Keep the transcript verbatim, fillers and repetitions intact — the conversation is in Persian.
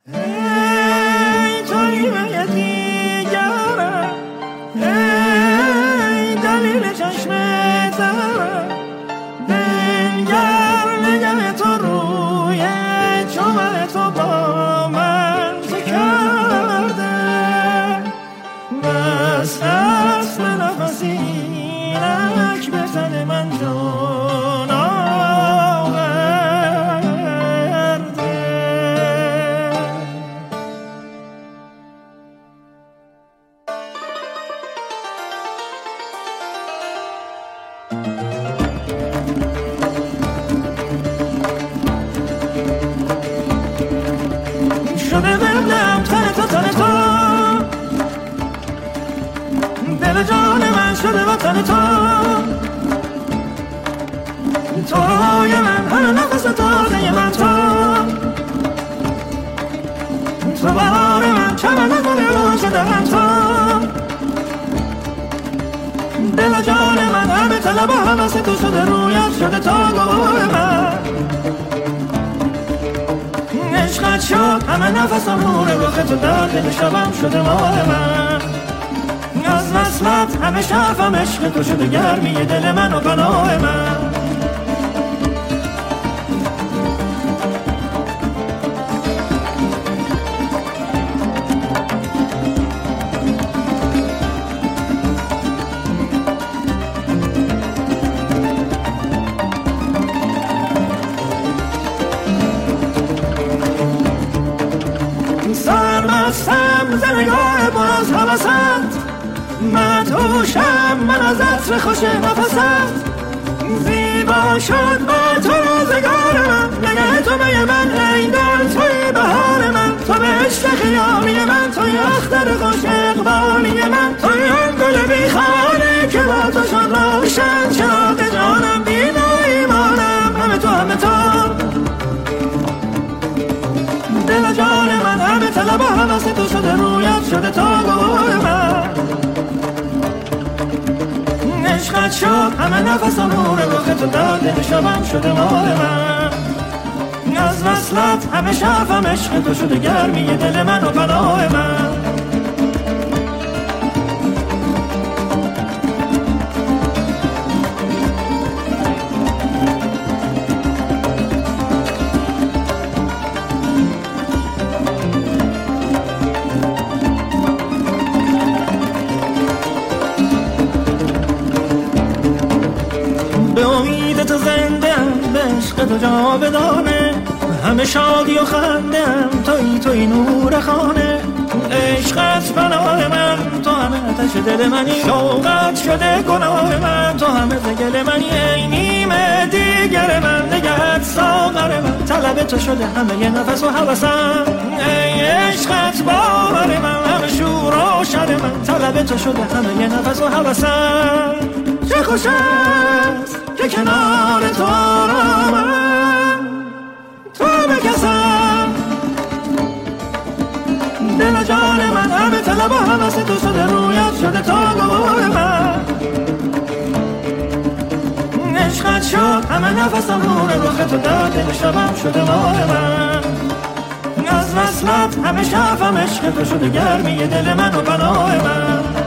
ای توی به دیگرم، ای دلیل چشم ترم، دلگر نگه تو روی چومن تو با من چه کرده. بس هست نفسی اینک به تن من جان آورده. شده ببلم تن تو تن تو، دل جان من شده وطن تو، تو روی من هر نفس تازه من تو، تو بهار من چمن گل رو شده من تو، دل جان من همه طلب و حوث تو شده رویت شده تا گواه من. عشقت شد همه نفسم نور رخ تو در دل شبم شده ماه من. از وصلت همه شرفم عشق تو شده گرمی دل من و پناه من. سرمستم ز نگاه پر از حوست، مدهوشم من از عطر خوش نفست. زیبا شد با تو روزگار من، نگه تو به من ای دل توی بهار من. تو به عشق خیامی من، توی اختر خوش اقبالی من، توی آن گل بیخانه که با تو شد روشن چراغ جانم. دین و ایمانم همه تو همه تو، دل جان من همه طلب و حوث تو شده رویت شده تا گواه من. عشقت شد همه نفسم نور رخ تو در دل شبم شده ماه من. از وصلت همه شرفم عشق تو شده گرمی دل من و پناه من. به امید تو زنده ام، به عشق تو جاودانه، همه شادی و خنده ام، توی توی نور خانه. عشقت پناه من، تو همه آتش دل منی، شوقت شده گناه من، تو همه زگل منی. ای نیمه دیگر من، نگهت ساغر من، طلب تو شده همه یه نفس و حوثم. ای عشقت باور من، همه شور و شر من، طلب تو شده همه یه نفس و حوثم. چه خوش است که کنار تو آرامم، تو بکسم دل جان من، همه طلب و حوث تو شده رویت شده تا گواه من. عشقت شد همه نفسم نور رخ تو در دل شبم شده ماه من. از وصلت همه شرفم عشق تو شده گرمی دل من و پناه من.